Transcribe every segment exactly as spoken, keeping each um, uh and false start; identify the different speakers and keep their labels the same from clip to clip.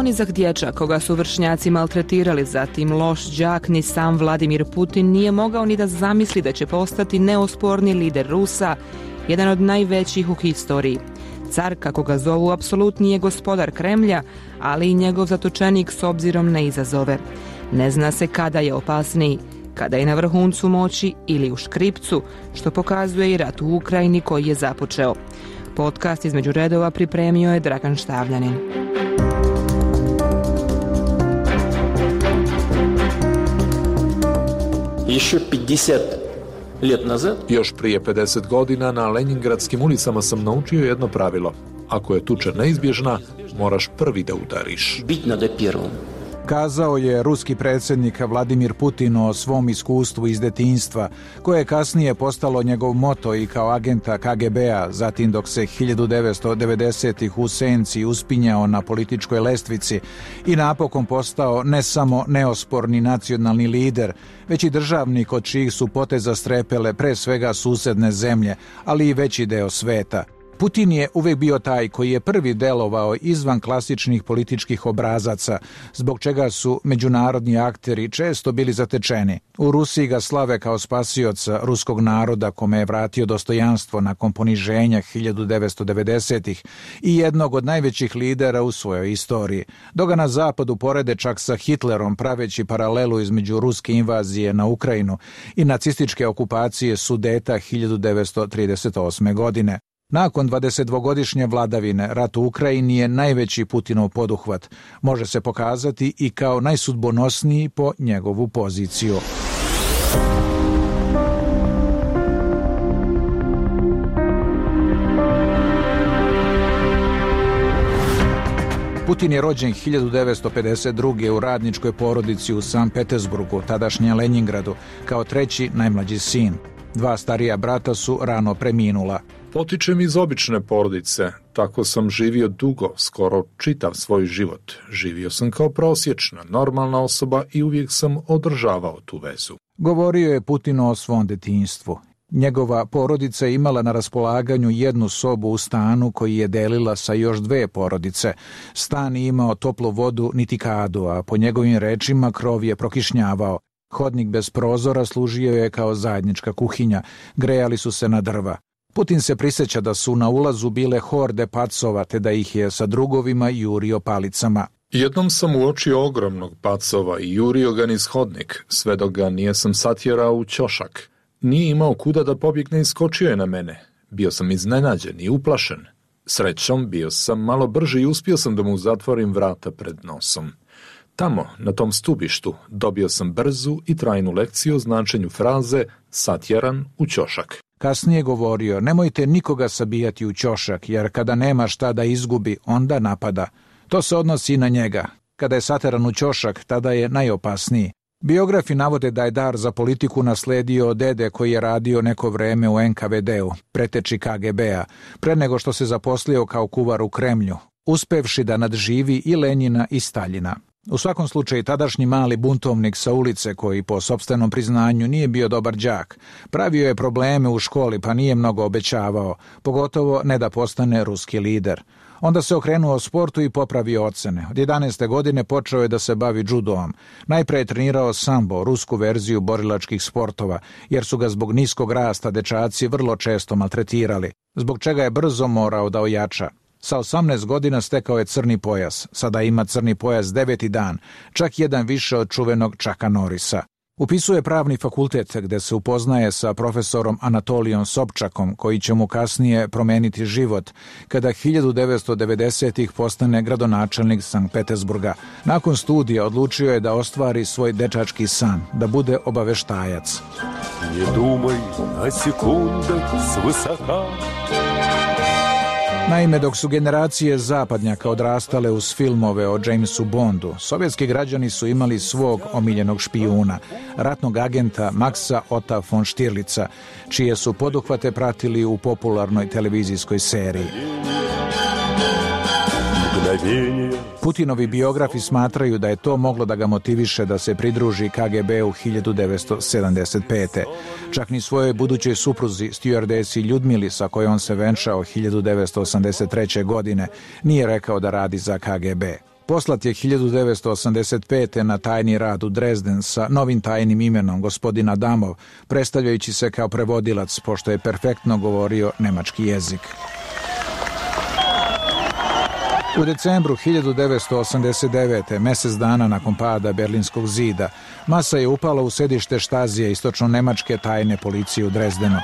Speaker 1: ponizak dječak koga su vršnjaci maltretirali, zatim loš đak, ni sam Vladimir Putin nije mogao ni da zamisli da će postati neosporni lider Rusa, jedan od najvećih u historiji. Car, kako ga zovu, apsolutni je gospodar Kremlja, ali i njegov zatočenik s obzirom na izazove. Ne zna se kada je opasniji, kada je na vrhuncu moći ili u škripcu, što pokazuje i rat u Ukrajini koji je započeo. Podcast između redova pripremio je Dragan Štavljanin.
Speaker 2: Još prije pedeset godina na Leningradskim ulicama sam naučio jedno pravilo. Ako je tuča neizbježna, moraš prvi da udariš.
Speaker 3: Kazao je ruski predsjednik Vladimir Putin o svom iskustvu iz detinjstva, koje je kasnije postalo njegov moto i kao agenta K G B-a, zatim dok se hiljadu devetsto devedesetih u senci uspinjao na političkoj lestvici i napokon postao ne samo neosporni nacionalni lider, već i državnik od čijih su poteza strepele pre svega susedne zemlje, ali i veći deo sveta. Putin je uvijek bio taj koji je prvi delovao izvan klasičnih političkih obrazaca, zbog čega su međunarodni akteri često bili zatečeni. U Rusiji ga slave kao spasioca ruskog naroda kome je vratio dostojanstvo nakon poniženja hiljadu devetsto devedesetih i jednog od najvećih lidera u svojoj istoriji. Dok ga na zapadu porede čak sa Hitlerom, praveći paralelu između ruske invazije na Ukrajinu i nacističke okupacije Sudeta hiljadu devetsto trideset osme. godine. Nakon dvadesetdvogodišnje vladavine, rat u Ukrajini je najveći Putinov poduhvat. Može se pokazati i kao najsudbonosniji po njegovu poziciju. Putin je rođen hiljadu devetsto pedeset druge. u radničkoj porodici u Sankt Petersburgu, tadašnjem Leningradu, kao treći najmlađi sin. Dva starija brata su rano preminula.
Speaker 2: Potičem iz obične porodice, tako sam živio dugo, skoro čitav svoj život. Živio sam kao prosječna, normalna osoba i uvijek sam održavao tu vezu.
Speaker 3: Govorio je Putin o svom detinjstvu. Njegova porodica je imala na raspolaganju jednu sobu u stanu koji je delila sa još dve porodice. Stan je imao toplu vodu niti kadu, a po njegovim rečima krov je prokišnjavao. Hodnik bez prozora služio je kao zajednička kuhinja, grejali su se na drva. Putin se prisjeća da su na ulazu bile horde pacova, te da ih je sa drugovima jurio palicama.
Speaker 2: Jednom sam uočio ogromnog pacova i jurio ga niz hodnik, sve dok ga nijesam satjerao u ćošak. Nije imao kuda da pobjegne i skočio je na mene. Bio sam iznenađen i uplašen. Srećom, bio sam malo brži i uspio sam da mu zatvorim vrata pred nosom. Tamo, na tom stubištu, dobio sam brzu i trajnu lekciju o značenju fraze satjeran u ćošak.
Speaker 3: Kasnije govorio, nemojte nikoga sabijati u ćošak, jer kada nema šta da izgubi, onda napada. To se odnosi i na njega. Kada je sateran u ćošak, tada je najopasniji. Biografi navode da je dar za politiku nasledio od dede koji je radio neko vreme u N K V D-u, preteči K G B-a, pre nego što se zaposlio kao kuvar u Kremlju, uspevši da nadživi i Lenjina i Staljina. U svakom slučaju, tadašnji mali buntovnik sa ulice, koji po sopstvenom priznanju nije bio dobar đak, pravio je probleme u školi pa nije mnogo obećavao, pogotovo ne da postane ruski lider. Onda se okrenuo sportu i popravio ocene. Od jedanaeste godine počeo je da se bavi judoom. Najpre je trenirao sambo, rusku verziju borilačkih sportova, jer su ga zbog niskog rasta dečaci vrlo često maltretirali, zbog čega je brzo morao da ojača. Sa osamnaest godina stekao je crni pojas, sada ima crni pojas deveti dan, čak jedan više od čuvenog Chucka Norrisa. Upisuje pravni fakultet gde se upoznaje sa profesorom Anatolijom Sobčakom, koji će mu kasnije promeniti život, kada hiljadu devetsto devedesetih postane gradonačelnik Sankt Petersburga. Nakon studija odlučio je da ostvari svoj dečački san, da bude obaveštajac.
Speaker 4: Ne dumaj na sekundak s visoka.
Speaker 3: Naime, dok su generacije zapadnjaka odrastale uz filmove o Jamesu Bondu, sovjetski građani su imali svog omiljenog špijuna, ratnog agenta Maxa Otta von Stirlica, čije su poduhvate pratili u popularnoj televizijskoj seriji. Putinovi biografi smatraju da je to moglo da ga motiviše da se pridruži K G B u hiljadu devetsto sedamdeset pete. Čak ni svojoj budućoj supruzi, stjuardesi Ljudmili, sa kojom se venčao hiljadu devetsto osamdeset treće. godine, nije rekao da radi za K G B. Poslat je hiljadu devetsto osamdeset pete. na tajni rad u Dresden sa novim tajnim imenom gospodin Adamov, predstavljajući se kao prevodilac, pošto je perfektno govorio nemački jezik. U decembru hiljadu devetsto osamdeset devete. mjesec dana nakon pada Berlinskog zida, masa je upala u sedište Štazije istočno-nemačke tajne policije u Dresdenu.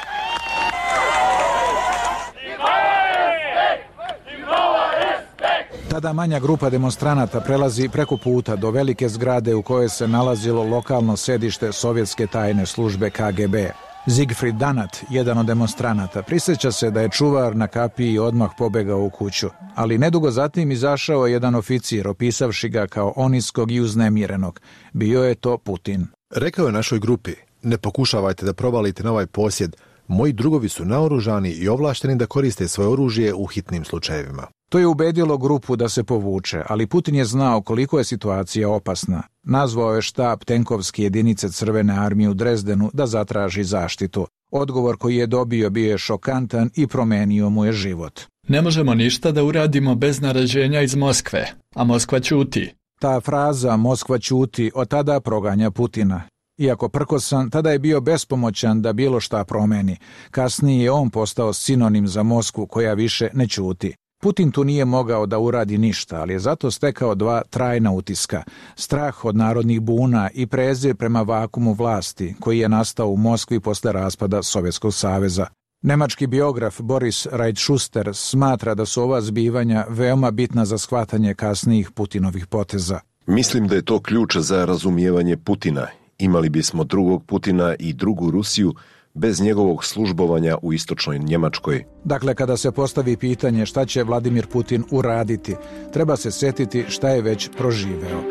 Speaker 3: Tada manja grupa demonstranata prelazi preko puta do velike zgrade u kojoj se nalazilo lokalno sedište sovjetske tajne službe K G B. Siegfried Danat, jedan od demonstranata, prisjeća se da je čuvar na kapiji odmah pobegao u kuću, ali nedugo zatim izašao jedan oficir, opisavši ga kao oniskog i uznemirenog. Bio je to Putin.
Speaker 5: Rekao je našoj grupi: ne pokušavajte da provalite na ovaj posjed, moji drugovi su naoružani i ovlašteni da koriste svoje oružje u hitnim slučajevima.
Speaker 3: To je ubedilo grupu da se povuče, ali Putin je znao koliko je situacija opasna. Nazvao je štab tenkovske jedinice Crvene armije u Dresdenu da zatraži zaštitu. Odgovor koji je dobio bio je šokantan i promenio mu je život.
Speaker 6: Ne možemo ništa da uradimo bez naređenja iz Moskve, a Moskva ćuti.
Speaker 3: Ta fraza Moskva ćuti od tada proganja Putina. Iako prkosan, tada je bio bespomoćan da bilo šta promeni. Kasnije je on postao sinonim za Moskvu koja više ne ćuti. Putin tu nije mogao da uradi ništa, ali je zato stekao dva trajna utiska. Strah od narodnih buna i prezir prema vakumu vlasti, koji je nastao u Moskvi posle raspada Sovjetskog saveza. Nemački biograf Boris Reitschuster smatra da su ova zbivanja veoma bitna za shvatanje kasnijih Putinovih poteza.
Speaker 7: Mislim da je to ključ za razumijevanje Putina. Imali bismo drugog Putina i drugu Rusiju bez njegovog službovanja u istočnoj Njemačkoj.
Speaker 3: Dakle, kada se postavi pitanje šta će Vladimir Putin uraditi, treba se sjetiti šta je već proživeo.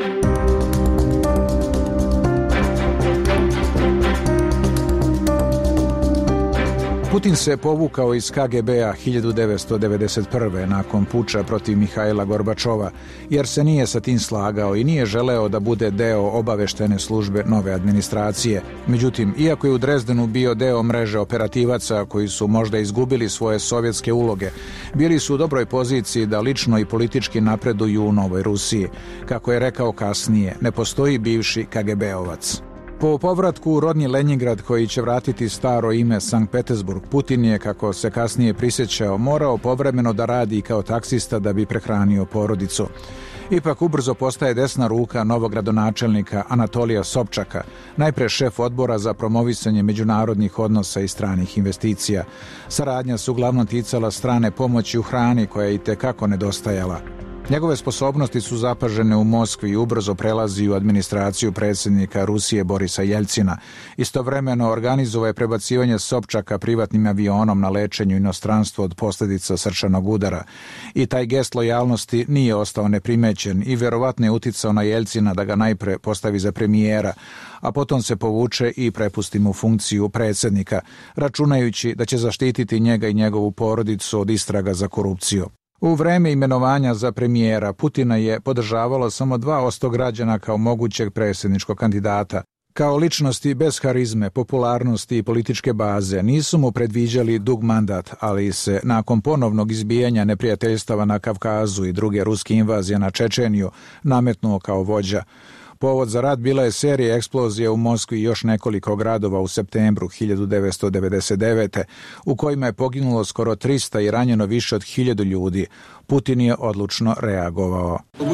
Speaker 3: Putin se povukao iz K G B-a hiljadu devetsto devedeset prve. nakon puča protiv Mihajla Gorbačova, jer se nije sa tim slagao i nije želeo da bude deo obaveštene službe nove administracije. Međutim, iako je u Dresdenu bio deo mreže operativaca koji su možda izgubili svoje sovjetske uloge, bili su u dobroj poziciji da lično i politički napreduju u Novoj Rusiji. Kako je rekao kasnije, ne postoji bivši K G B-ovac. Po povratku u rodni Lenjingrad, koji će vratiti staro ime Sankt Petersburg, Putin je, kako se kasnije prisjećao, morao povremeno da radi kao taksista da bi prehranio porodicu. Ipak ubrzo postaje desna ruka novog gradonačelnika Anatolija Sobčaka, najpre šef odbora za promovisanje međunarodnih odnosa i stranih investicija. Saradnja su uglavnom ticala strane pomoći u hrani, koja je i tekako nedostajala. Njegove sposobnosti su zapažene u Moskvi i ubrzo prelazi u administraciju predsjednika Rusije Borisa Jeljcina. Istovremeno organizovao je prebacivanje Sobčaka privatnim avionom na lečenju inostranstvo od posljedica srčanog udara. I taj gest lojalnosti nije ostao neprimećen i vjerovatno je uticao na Jeljcina da ga najpre postavi za premijera, a potom se povuče i prepusti mu funkciju predsjednika, računajući da će zaštititi njega i njegovu porodicu od istraga za korupciju. U vreme imenovanja za premijera Putina je podržavalo samo dva posto građana kao mogućeg predsjedničkog kandidata. Kao ličnosti bez harizme, popularnosti i političke baze nisu mu predviđali dug mandat, ali se nakon ponovnog izbijanja neprijateljstava na Kavkazu i druge ruske invazije na Čečeniju nametnuo kao vođa. Povod za rat bila je serija eksplozija u Moskvi i još nekoliko gradova u septembru hiljadu devetsto devedeset devete. u kojima je poginulo skoro trista i ranjeno više od hiljadu ljudi. Putin je odlučno reagovao.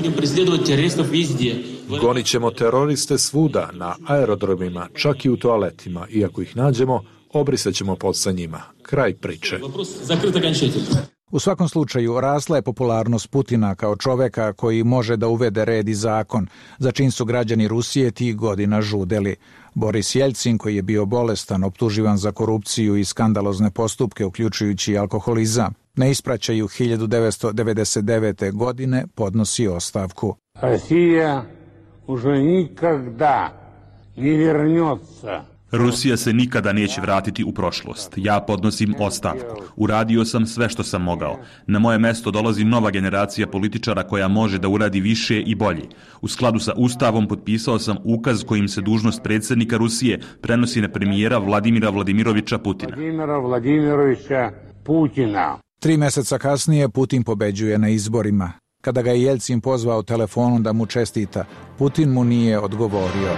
Speaker 2: Gonit ćemo teroriste svuda, na aerodromima, čak i u toaletima. Iako ih nađemo, obrisat ćemo pod sa njima. Kraj priče.
Speaker 3: U svakom slučaju, rasla je popularnost Putina kao čoveka koji može da uvede red i zakon, za čim su građani Rusije tih godina žudeli. Boris Jeljcin, koji je bio bolestan, optuživan za korupciju i skandalozne postupke, uključujući alkoholizam, na ispraćaju hiljadu devetsto devedeset devete. godine podnosi ostavku.
Speaker 8: Rusija уже никогда не вернется.
Speaker 9: Rusija se nikada neće vratiti u prošlost. Ja podnosim ostavku. Uradio sam sve što sam mogao. Na moje mesto dolazi nova generacija političara koja može da uradi više i bolje. U skladu sa Ustavom potpisao sam ukaz kojim se dužnost predsjednika Rusije prenosi na premijera Vladimira Vladimirovića Putina.
Speaker 8: Vladimira Vladimirovića Putina.
Speaker 3: Tri mjeseca kasnije Putin pobeđuje na izborima. Kada ga je Jelcin pozvao telefonom da mu čestita, Putin mu nije odgovorio.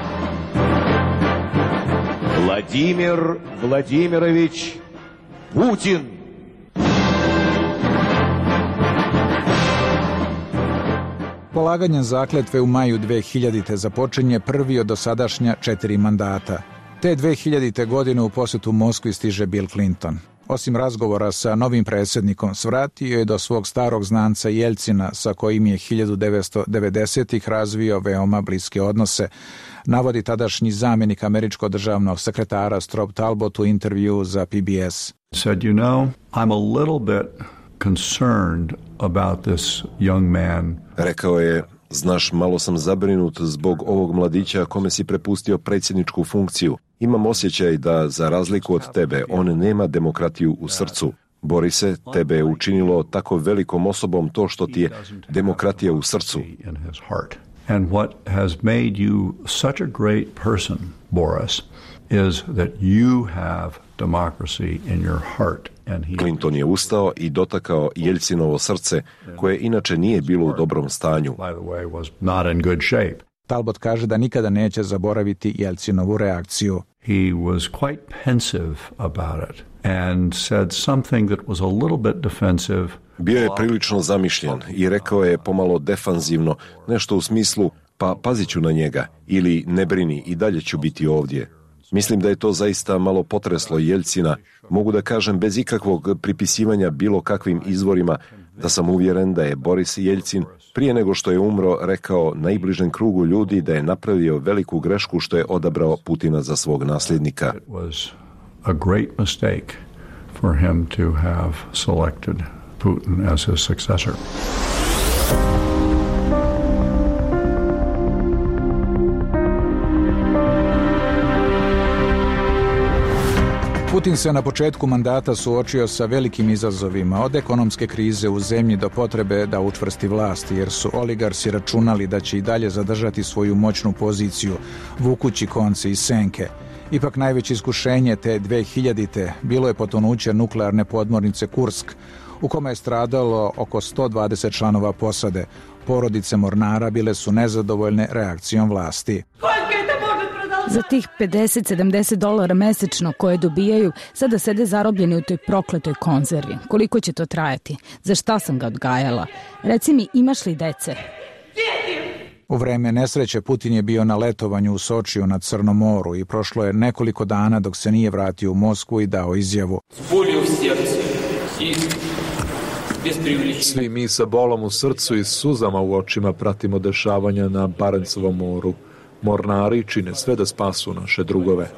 Speaker 10: Vladimir Vladimirović Putin.
Speaker 3: Polaganjem zakletve u maju dve hiljadite. započinje prvi od dosadašnja četiri mandata. Te dve hiljadite. godine u posetu Moskvi stiže Bill Clinton. Osim razgovora sa novim predsjednikom, svratio je do svog starog znanca Jelcina, sa kojim je hiljadu devetsto devedesetih. razvio veoma bliske odnose, navodi tadašnji zamjenik američkog državnog sekretara Strobe Talbot u intervju za P B S.
Speaker 11: Said, you know, I'm a little bit concerned about this young man.
Speaker 7: Rekao je, znaš, malo sam zabrinut zbog ovog mladića kome si prepustio predsjedničku funkciju. Imam osjećaj da, za razliku od tebe, on nema demokratiju u srcu. Borise, tebe je učinilo tako velikom osobom to što ti je demokratija u srcu.
Speaker 11: And what has made you such a great person, Boris, is that you have democracy in your heart. And he...
Speaker 7: Clinton je ustao i dotakao Jelcinovo srce, koje inače nije bilo u dobrom stanju.
Speaker 11: By the way, was not in good shape.
Speaker 3: Talbot kaže da nikada neće zaboraviti Jelcinovu reakciju.
Speaker 11: He was quite pensive about it and said something that was a little bit defensive.
Speaker 7: Bio je prilično zamišljen i rekao je pomalo defanzivno, nešto u smislu, pa pazit ću na njega, ili ne brini, i dalje ću biti ovdje. Mislim da je to zaista malo potreslo Jelcina. Mogu da kažem bez ikakvog pripisivanja bilo kakvim izvorima da sam uvjeren da je Boris Jelcin prije nego što je umro rekao najbližem krugu ljudi da je napravio veliku grešku što je odabrao Putina za svog nasljednika.
Speaker 11: It was a great mistake for him to have selected Putin as his successor.
Speaker 3: Putin se na početku mandata suočio sa velikim izazovima, od ekonomske krize u zemlji do potrebe da učvrsti vlast, jer su oligarsi računali da će i dalje zadržati svoju moćnu poziciju, vukući konce iz senke. Ipak najveće iskušenje te dve hiljadite. bilo je potonuće nuklearne podmornice Kursk, u kome je stradalo oko sto dvadeset članova posade. Porodice mornara bile su nezadovoljne reakcijom vlasti.
Speaker 12: Za tih pedeset do sedamdeset dolara mesečno koje dobijaju, sada sede zarobljeni u toj prokletoj konzervi. Koliko će to trajati? Za šta sam ga odgajala? Reci mi, imaš li dece?
Speaker 3: U vreme nesreće Putin je bio na letovanju u Sočiju na Crnom moru i prošlo je nekoliko dana dok se nije vratio u Moskvu i dao izjavu.
Speaker 2: Svi mi sa bolom u srcu i suzama u očima pratimo dešavanja na Barencovom moru. Mornari čine sve da spasu naše drugove.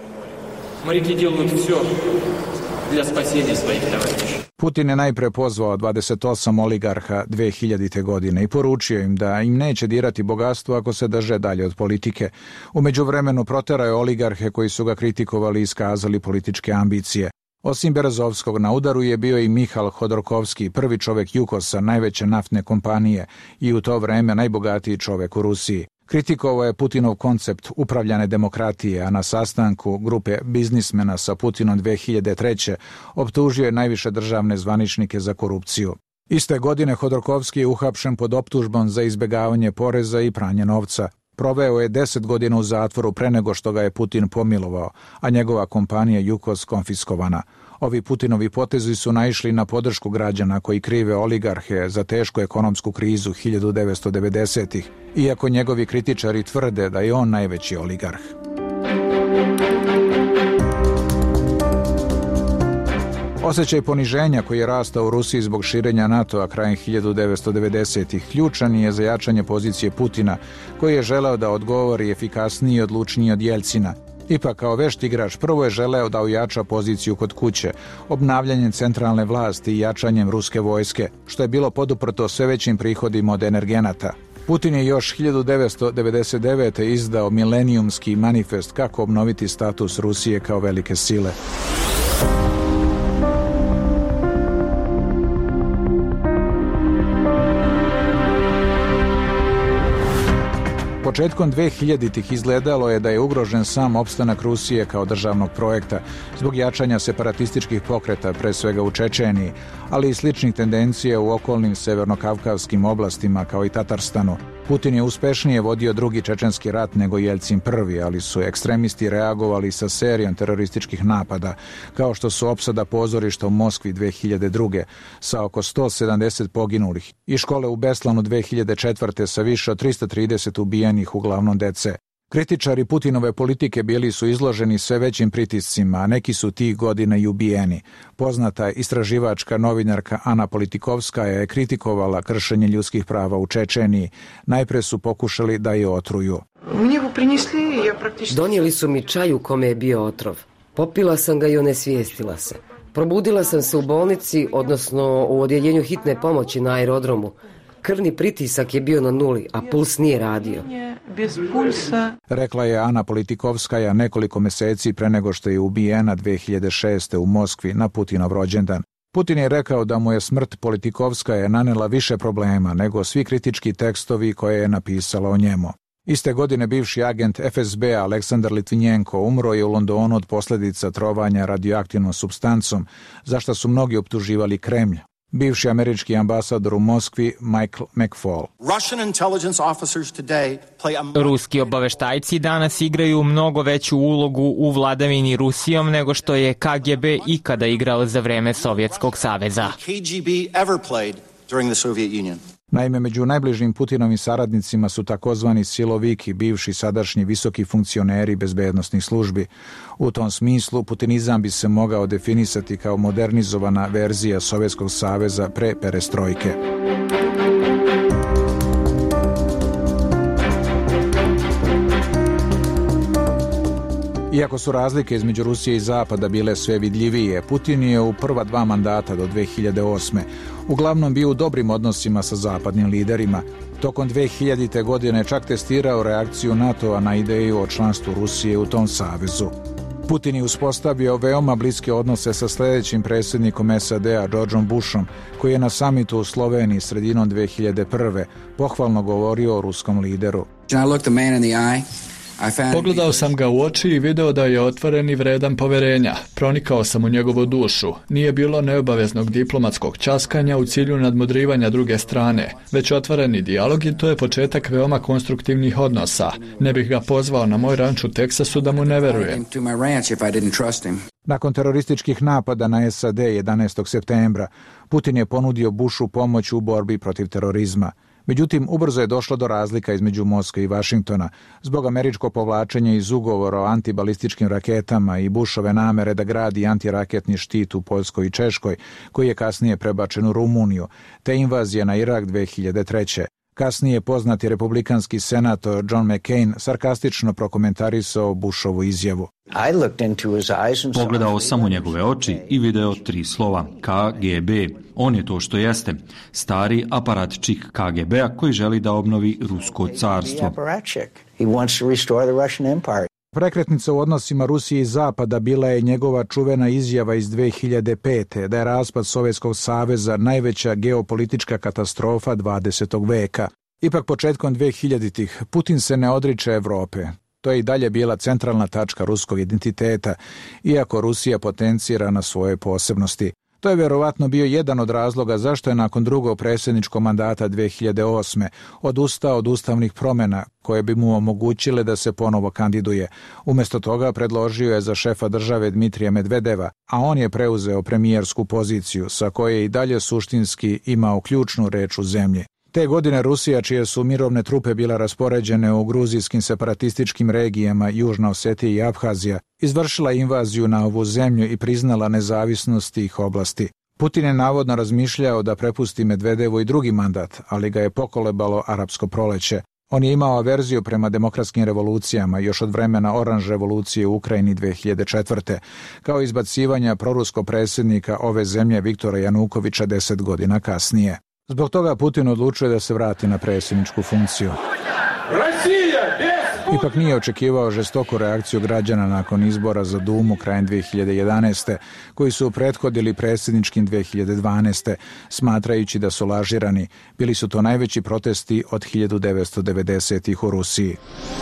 Speaker 3: Putin je najpre pozvao dvadeset osam oligarha dve hiljadite. godine i poručio im da im neće dirati bogatstvo ako se drže dalje od politike. U međuvremenu proterao je oligarhe koji su ga kritikovali i iskazali političke ambicije. Osim Berezovskog, na udaru je bio i Mihal Hodorkovski, prvi čovjek Jukosa, najveće naftne kompanije i u to vreme najbogatiji čovjek u Rusiji. Kritikovao je Putinov koncept upravljane demokratije, a na sastanku grupe biznismena sa Putinom dve hiljadite. treće. optužio je najviše državne zvaničnike za korupciju. Iste godine Hodorkovski je uhapšen pod optužbom za izbjegavanje poreza i pranje novca. Proveo je deset godina u zatvoru pre nego što ga je Putin pomilovao, a njegova kompanija Jukos konfiskovana. Ovi Putinovi potezi su naišli na podršku građana koji krive oligarhe za tešku ekonomsku krizu hiljadu devetsto devedesetih. iako njegovi kritičari tvrde da je on najveći oligarh. Osjećaj poniženja koji je rastao u Rusiji zbog širenja NATO-a krajem hiljadu devetsto devedesetih ključan je za jačanje pozicije Putina, koji je želeo da odgovori efikasniji i odlučniji od Jelcina. Ipak, kao vešt igrač, prvo je želeo da ojača poziciju kod kuće, obnavljanjem centralne vlasti i jačanjem ruske vojske, što je bilo poduprto sve većim prihodima od energenata. Putin je još hiljadu devetsto devedeset devete. izdao milenijumski manifest kako obnoviti status Rusije kao velike sile. Početkom dvehiljaditih izgledalo je da je ugrožen sam opstanak Rusije kao državnog projekta zbog jačanja separatističkih pokreta, pre svega u Čečeniji, ali i sličnih tendencija u okolnim severnokavkavskim oblastima kao i Tatarstanu. Putin je uspešnije vodio drugi čečenski rat nego Jeljcin prvi, ali su ekstremisti reagovali sa serijom terorističkih napada, kao što su opsada pozorišta u Moskvi dve hiljade druge sa oko sto sedamdeset poginulih i škole u Beslanu dve hiljade četvrte sa više od trista trideset ubijenih, uglavnom dece. Kritičari Putinove politike bili su izloženi sve većim pritiscima, a neki su tih godina i ubijeni. Poznata istraživačka novinarka Ana Politikovskaja je kritikovala kršenje ljudskih prava u Čečeniji. Najpre su pokušali da je otruju.
Speaker 13: Donijeli su mi čaj u kome je bio otrov. Popila sam ga i onesvijestila se. Probudila sam se u bolnici, odnosno u odjeljenju hitne pomoći na aerodromu. Krvni pritisak je bio na nuli, a puls nije radio.
Speaker 3: Rekla je Ana Politikovskaja nekoliko meseci pre nego što je ubijena dve hiljade šeste. u Moskvi na Putinov rođendan. Putin je rekao da mu je smrt Politikovskaje nanela više problema nego svi kritički tekstovi koje je napisala o njemu. Iste godine bivši agent F S B Aleksandar Litvinjenko umro je u Londonu od posljedica trovanja radioaktivnom supstancom, za što su mnogi optuživali Kremlj. Bivši američki ambasador u Moskvi Michael McFaul.
Speaker 14: Ruski obaveštajci danas igraju mnogo veću ulogu u vladavini Rusijom nego što je K G B ikada igrao za vreme Sovjetskog saveza.
Speaker 3: Naime, među najbližim Putinovim saradnicima su takozvani siloviki, bivši sadašnji visoki funkcioneri bezbednosnih službi. U tom smislu, putinizam bi se mogao definisati kao modernizovana verzija Sovjetskog saveza pre perestrojke. Iako su razlike između Rusije i Zapada bile sve vidljivije, Putin je u prva dva mandata do dve hiljade osme. uglavnom bio u dobrim odnosima sa zapadnim liderima. Tokom dve hiljadite. godine čak testirao reakciju NATO-a na ideju o članstvu Rusije u tom savezu. Putin je uspostavio veoma bliske odnose sa sljedećim predsjednikom S A D-a, Georgeom Bushom, koji je na samitu u Sloveniji sredinom dve hiljade prve. pohvalno govorio o ruskom lideru.
Speaker 6: Pogledao sam ga u oči i video da je otvoren i vredan poverenja. Pronikao sam u njegovu dušu. Nije bilo neobaveznog diplomatskog časkanja u cilju nadmudrivanja druge strane, već otvoreni dijalog i to je početak veoma konstruktivnih odnosa. Ne bih ga pozvao na moj ranč u Teksasu da mu ne verujem.
Speaker 3: Nakon terorističkih napada na S A D jedanaestog septembra, Putin je ponudio Bushu pomoć u borbi protiv terorizma. Međutim, ubrzo je došlo do razlika između Moskve i Vašingtona zbog američkog povlačenja iz ugovora o antibalističkim raketama i Bushove namere da gradi antiraketni štit u Poljskoj i Češkoj, koji je kasnije prebačen u Rumuniju, te invazija na Irak dve hiljade treće. Kasnije poznati republikanski senator John McCain sarkastično prokomentarisao Bushovu izjavu.
Speaker 15: Pogledao sam u njegove oči i video tri slova K G B. On je to što jeste, stari aparatčik K G B-a koji želi da obnovi Rusko carstvo.
Speaker 3: Prekretnica u odnosima Rusije i Zapada bila je njegova čuvena izjava iz dve hiljade pete. da je raspad Sovjetskog saveza najveća geopolitička katastrofa dvadesetog veka. Ipak početkom dve hiljaditih. Putin se ne odriče Evrope. To je i dalje bila centralna tačka ruskog identiteta, iako Rusija potencira na svoje posebnosti. To je vjerovatno bio jedan od razloga zašto je nakon drugog predsjedničkog mandata dve hiljade osme. odustao od ustavnih promjena koje bi mu omogućile da se ponovo kandiduje. Umjesto toga predložio je za šefa države Dmitrija Medvedeva, a on je preuzeo premijersku poziciju sa koje je i dalje suštinski imao ključnu reč u zemlji. Te godine Rusija, čije su mirovne trupe bile raspoređene u gruzijskim separatističkim regijama Južna Osetija i Abhazija, izvršila invaziju na ovu zemlju i priznala nezavisnost tih oblasti. Putin je navodno razmišljao da prepusti Medvedevu i drugi mandat, ali ga je pokolebalo arapsko proleće. On je imao averziju prema demokratskim revolucijama još od vremena oranž revolucije u Ukrajini dve hiljade četvrte. kao izbacivanja proruskog predsjednika ove zemlje Viktora Janukovića deset godina kasnije. Zbog toga Putin odlučuje da se vrati na predsjedničku funkciju. Ipak nije očekivao žestoku reakciju građana nakon izbora za Dumu krajem dve hiljade jedanaeste. koji su prethodili predsjedničkim dve hiljade dvanaeste. smatrajući da su lažirani. Bili su to najveći protesti od hiljadu devetsto devedesetih u Rusiji.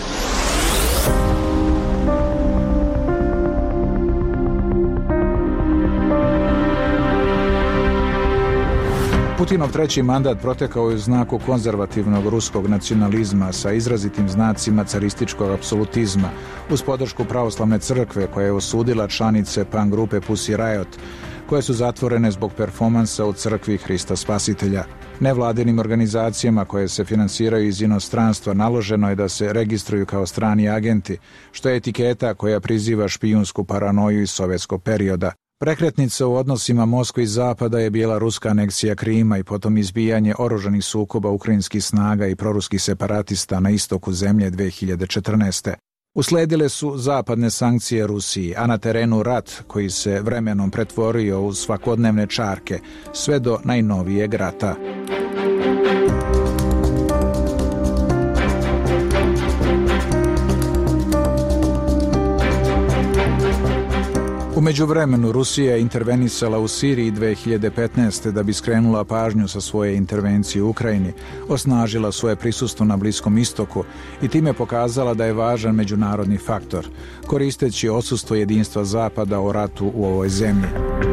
Speaker 3: Putinov treći mandat protekao je u znaku konzervativnog ruskog nacionalizma sa izrazitim znacima carističkog apsolutizma, uz podršku pravoslavne crkve koja je osudila članice punk grupe Pussy Riot, koje su zatvorene zbog performansa u crkvi Hrista Spasitelja. Nevladinim organizacijama koje se finansiraju iz inostranstva naloženo je da se registruju kao strani agenti, što je etiketa koja priziva špijunsku paranoju iz sovjetskog perioda. Prekretnica u odnosima Moskve i Zapada je bila ruska aneksija Krima i potom izbijanje oružanih sukoba ukrajinskih snaga i proruskih separatista na istoku zemlje dve hiljade četrnaeste. Usledile su zapadne sankcije Rusiji, a na terenu rat koji se vremenom pretvorio u svakodnevne čarke, sve do najnovijeg rata. U međuvremenu Rusija je intervenisala u Siriji dve hiljade petnaeste. da bi skrenula pažnju sa svoje intervencije u Ukrajini, osnažila svoje prisustvo na Bliskom istoku i time pokazala da je važan međunarodni faktor, koristeći odsustvo jedinstva Zapada o ratu u ovoj zemlji.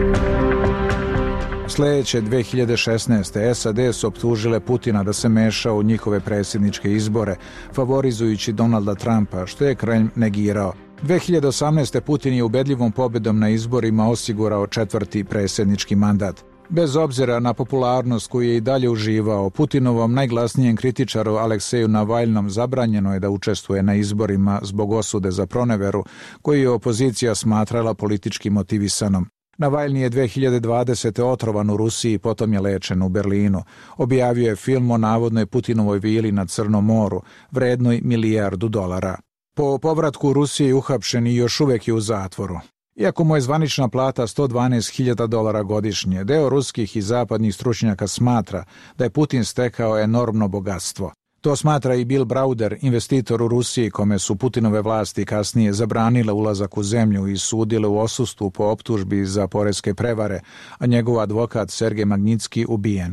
Speaker 3: Sljedeće dve hiljade šesnaeste. S A D su optužile Putina da se meša u njihove predsjedničke izbore, favorizujući Donalda Trumpa, što je Kremlj negirao. dve hiljade osamnaeste. Putin je ubedljivom pobjedom na izborima osigurao četvrti predsjednički mandat. Bez obzira na popularnost koju je i dalje uživao, Putinovom najglasnijem kritičaru Alekseju Navalnom zabranjeno je da učestvuje na izborima zbog osude za proneveru, koju je opozicija smatrala politički motivisanom. Navalni je dve hiljade dvadesete. otrovan u Rusiji, potom je lečen u Berlinu. Objavio je film o navodnoj Putinovoj vili na Crnom moru, vrednoj milijardu dolara. Po povratku u Rusiji uhapšen i još uvijek je u zatvoru. Iako mu je zvanična plata sto dvanaest hiljada dolara godišnje, deo ruskih i zapadnih stručnjaka smatra da je Putin stekao enormno bogatstvo. To smatra i Bill Browder, investitor u Rusiji, kome su Putinove vlasti kasnije zabranile ulazak u zemlju i sudile u odsustvu po optužbi za poreske prevare, a njegov advokat Sergej Magnitski ubijen.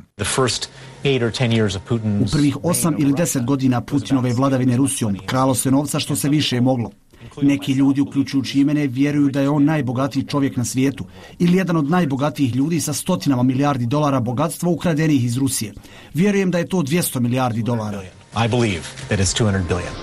Speaker 16: U prvih osam ili deset godina Putinove vladavine Rusijom kralo se novca što se više moglo. Neki ljudi, uključujući i mene, vjeruju da je on najbogatiji čovjek na svijetu ili jedan od najbogatijih ljudi sa stotinama milijardi dolara bogatstva ukradenih iz Rusije. Vjerujem da je to dvjesto milijardi dolara.
Speaker 17: I believe that it's two hundred billion.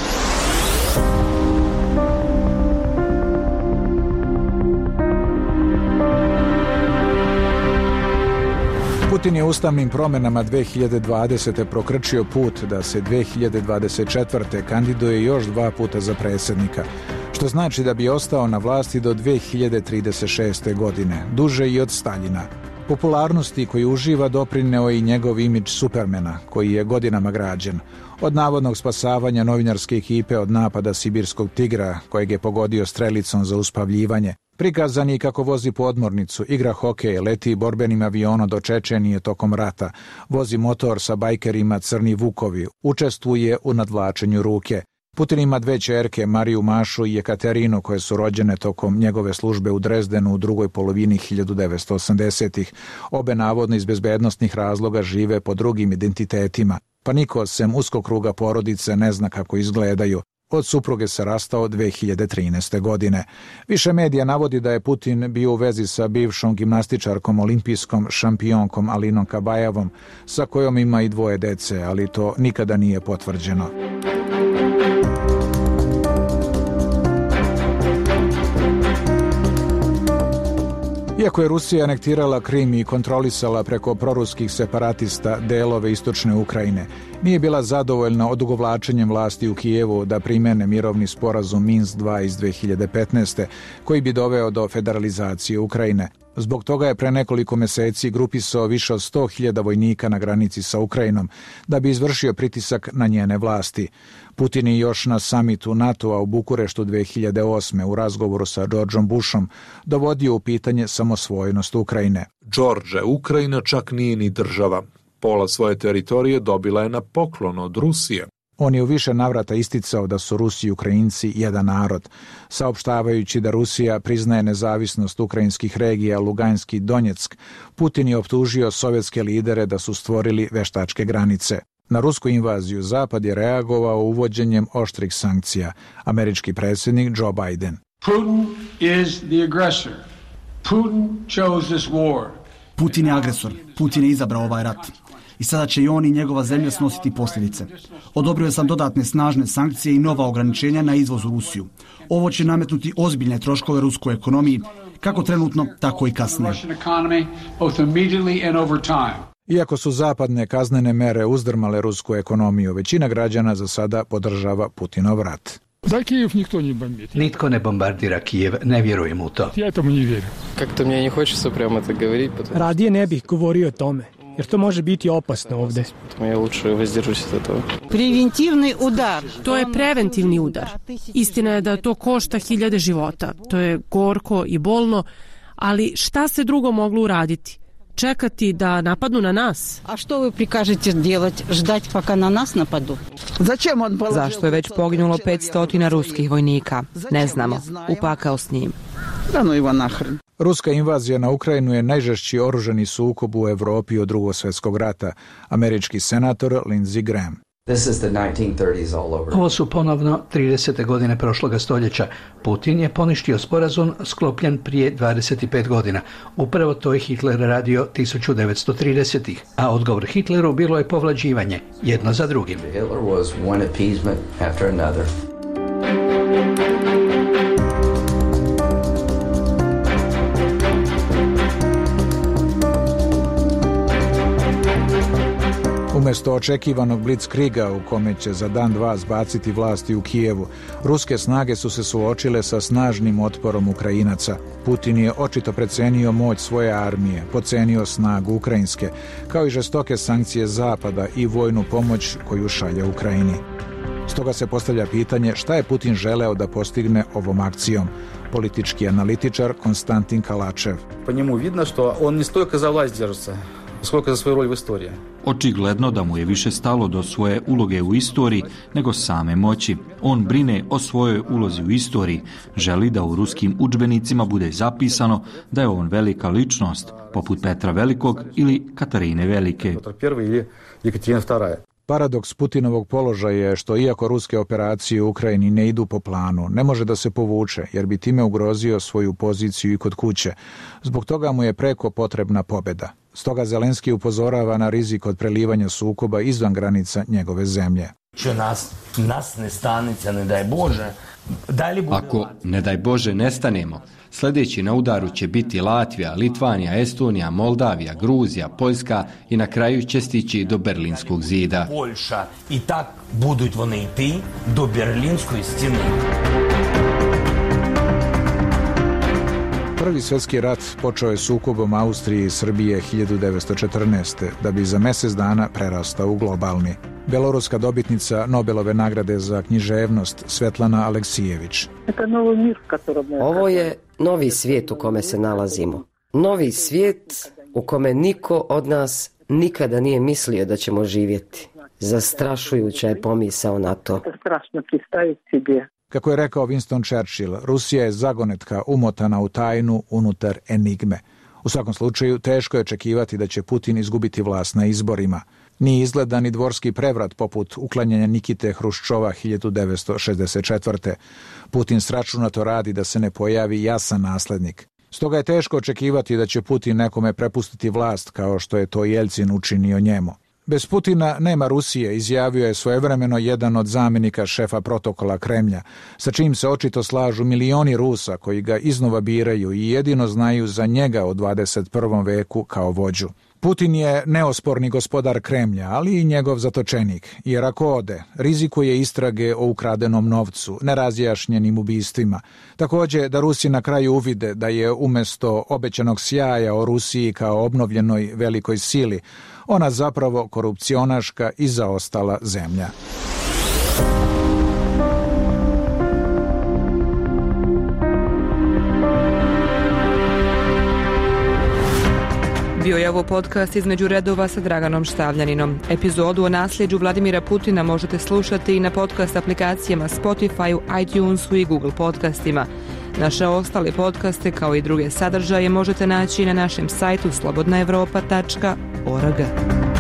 Speaker 3: Putin je ustavnim promjenama dve hiljade dvadesete. prokrčio put da se dve hiljade dvadeset četvrte. kandiduje još dva puta za predsjednika, što znači da bi ostao na vlasti do dve hiljade trideset šeste. godine, duže i od Staljina. Popularnosti koju uživa doprineo i njegov imidž Supermana, koji je godinama građen. Od navodnog spasavanja novinarske ekipe od napada sibirskog tigra, kojeg je pogodio strelicom za uspavljivanje, prikazan je kako vozi podmornicu, igra hokej, leti borbenim avionom do Čečenije tokom rata, vozi motor sa bajkerima Crni Vukovi, učestvuje u nadvlačenju ruke. Putin ima dve ćerke, Mariju Mašu i Jekaterinu, koje su rođene tokom njegove službe u Drezdenu u drugoj polovini hiljadu devetsto osamdesetih. Obe navodno iz bezbednostnih razloga žive po drugim identitetima, pa niko sem uskog kruga porodice ne zna kako izgledaju. Od supruge se rastao dve hiljade trinaeste. godine. Više medija navodi da je Putin bio u vezi sa bivšom gimnastičarkom olimpijskom šampionkom Alinom Kabajevom, sa kojom ima i dvoje dece, ali to nikada nije potvrđeno. Iako je Rusija anektirala Krim i kontrolisala preko proruskih separatista delove istočne Ukrajine, nije bila zadovoljna odugovlačenjem vlasti u Kijevu da primene mirovni sporazum Minsk dva iz dve hiljade petnaeste. koji bi doveo do federalizacije Ukrajine. Zbog toga je pre nekoliko meseci grupisao više od sto hiljada vojnika na granici sa Ukrajinom da bi izvršio pritisak na njene vlasti. Putin je još na samitu NATO-a u Bukureštu dve hiljade osme. u razgovoru sa Georgeom Bushom dovodio u pitanje samosvojnost Ukrajine.
Speaker 2: George, Ukrajina čak nije ni država. Pola svoje teritorije dobila je na poklon od Rusije.
Speaker 3: On je u više navrata isticao da su Rusi i Ukrajinci jedan narod, saopštavajući da Rusija priznaje nezavisnost ukrajinskih regija Luganski i Donjeck. Putin je optužio sovjetske lidere da su stvorili veštačke granice. Na rusku invaziju Zapad je reagovao uvođenjem oštrih sankcija. Američki predsjednik Joe Biden.
Speaker 18: Putin is the aggressor. Putin chose this war.
Speaker 16: Putin je agresor. Putin je izabrao ovaj rat. I sada će i on i njegova zemlja snositi posljedice. Odobrio sam dodatne snažne sankcije i nova ograničenja na izvoz u Rusiju. Ovo će nametnuti ozbiljne troškove ruskoj ekonomiji, kako trenutno, tako i kasnije.
Speaker 3: Iako su zapadne kaznene mere uzdrmale rusku ekonomiju, većina građana za sada podržava Putinov rat.
Speaker 18: Za Kijev nikto ne bombardira.
Speaker 19: Nitko ne bombardira Kijev, ne vjerujem u to.
Speaker 18: Ja tomu ne vjerujem.
Speaker 20: Kako мне не хочется прямо так говорить.
Speaker 21: Radije ne bih govorio o tome, jer to može biti opasno ovdje.
Speaker 20: Ja лучше воздержусь от этого.
Speaker 22: Preventivni udar.
Speaker 23: To je preventivni udar. Istina je da to košta hiljade života. To je gorko i bolno, ali šta se drugo moglo uraditi? Čekati da napadnu na nas?
Speaker 22: A što vi prikažete делать? Ždati пока na nas napadu?
Speaker 1: Zašto je već poginulo petsto ruskih vojnika? Ne znamo. Upakao s njim.
Speaker 3: Ruska invazija na Ukrajinu je najžešći oružani sukob u Evropi od Drugog svjetskog rata. Američki senator Lindsey Graham.
Speaker 19: Ovo su ponovno tridesete godine prošloga stoljeća. Putin je poništio sporazum sklopljen prije dvadeset pet godina. Upravo to je Hitler radio tisuću devetsto tridesetih. A odgovor Hitleru bilo je povlađivanje, jedno za drugim.
Speaker 24: Hitler was one appeasement after another.
Speaker 3: Umjesto očekivanog blitzkriga u kome će za dan dva zbaciti vlasti u Kijevu, ruske snage su se suočile sa snažnim otporom Ukrajinaca. Putin je očito precenio moć svoje armije, pocenio snagu ukrajinske, kao i žestoke sankcije Zapada i vojnu pomoć koju šalje Ukrajini. Stoga se postavlja pitanje šta je Putin želeo da postigne ovom akcijom. Politički analitičar Konstantin Kalačev.
Speaker 25: Po njemu vidno što on ne stолько za vlast держится, сколько za svoju rol u istoriji.
Speaker 15: Očigledno da mu je više stalo do svoje uloge u istoriji nego same moći. On brine o svojoj ulozi u istoriji, želi da u ruskim udžbenicima bude zapisano da je on velika ličnost, poput Petra Velikog ili Katarine Velike.
Speaker 3: Paradoks Putinovog položaja je što iako ruske operacije u Ukrajini ne idu po planu, ne može da se povuče jer bi time ugrozio svoju poziciju i kod kuće. Zbog toga mu je preko potrebna pobjeda. Stoga Zelenski upozorava na rizik od prelivanja sukoba izvan granica njegove zemlje.
Speaker 26: Ako, ne daj Bože, nestanemo, sljedeći na udaru će biti Latvija, Litvanija, Estonija, Moldavija, Gruzija, Poljska i na kraju će stići do Berlinskog zida.
Speaker 27: I tak budu oni iti do Berlinskoj stjene.
Speaker 3: Prvi svjetski rat počeo je sukobom Austrije i Srbije hiljadu devetsto četrnaeste. da bi za mjesec dana prerastao u globalni. Beloruska dobitnica Nobelove nagrade za književnost Svetlana Aleksijević.
Speaker 13: Ovo je novi svijet u kome se nalazimo. Novi svijet u kome niko od nas nikada nije mislio da ćemo živjeti. Zastrašujuća je pomisao na to.
Speaker 3: Kako je rekao Winston Churchill, Rusija je zagonetka umotana u tajnu unutar enigme. U svakom slučaju, teško je očekivati da će Putin izgubiti vlast na izborima. Nije izgleda ni dvorski prevrat poput uklanjanja Nikite Hruščova hiljadu devetsto šezdeset četvrte. Putin sračunato radi da se ne pojavi jasan naslednik. Stoga je teško očekivati da će Putin nekome prepustiti vlast kao što je to Jeljcin učinio njemu. Bez Putina nema Rusije, izjavio je svojevremeno jedan od zamjenika šefa protokola Kremlja, sa čim se očito slažu milioni Rusa koji ga iznova biraju i jedino znaju za njega u dvadeset prvom veku kao vođu. Putin je neosporni gospodar Kremlja, ali i njegov zatočenik, jer ako ode, rizikuje istrage o ukradenom novcu, nerazjašnjenim ubistvima. Također da Rusi na kraju uvide da je umjesto obećanog sjaja o Rusiji kao obnovljenoj velikoj sili, ona zapravo korupcionaška i zaostala zemlja.
Speaker 1: Bio je ovo podcast Između redova sa Draganom Štavljaninom. Epizodu o nasljeđu Vladimira Putina možete slušati i na podcast aplikacijama Spotify, iTunesu i Google podcastima. Naše ostale podcaste kao i druge sadržaje možete naći na našem sajtu slobodna evropa tačka org.